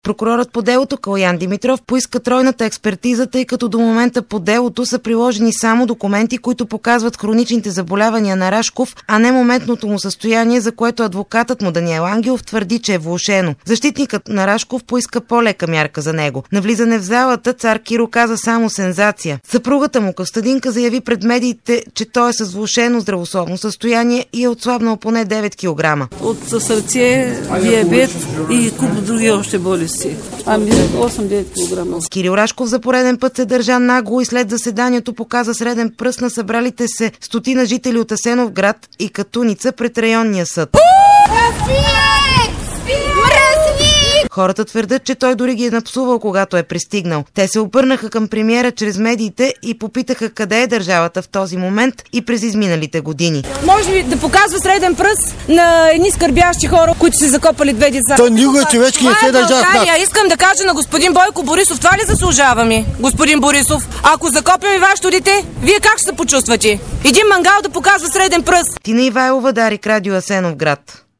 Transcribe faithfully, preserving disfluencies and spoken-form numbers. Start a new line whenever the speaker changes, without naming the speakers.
Прокурорът по делото Калоян Димитров поиска тройната експертиза, тъй като до момента по делото са приложени само документи, които показват хроничните заболявания на Рашков, а не моментното му състояние, за което адвокатът му Даниел Ангелов твърди, че е влошено. Защитникът на Рашков поиска по-лека мярка за него. На влизане в залата цар Киро каза само сензация. Съпругата му Костадинка заяви пред медиите, че той е с влошено здравословно състояние и е отслабнал поне девет килограма.
От сърце, диабет и куп други още болести. Ами осем-девет килограма.
Кирил Рашков за пореден път се държа нагло и след заседанието показа среден пръст на събралите се стотина жители от Асеновград и Катуница пред районния съд. Хората твърдят, че той дори ги е напсувал, когато е пристигнал. Те се обърнаха към премиера чрез медиите и попитаха къде е държавата в този момент и през изминалите години.
Може ли да показва среден пръст на едни скърбящи хора, които си закопали две деца?
То никога човечки не се държа с нас.
Искам да кажа на господин Бойко Борисов, това ли заслужава ми, господин Борисов? Ако закопим и вашето дете, вие как ще се почувствате? Един мангал да показва среден пръст.
Тина Ивайлова, Дарик, Радио Асеновград.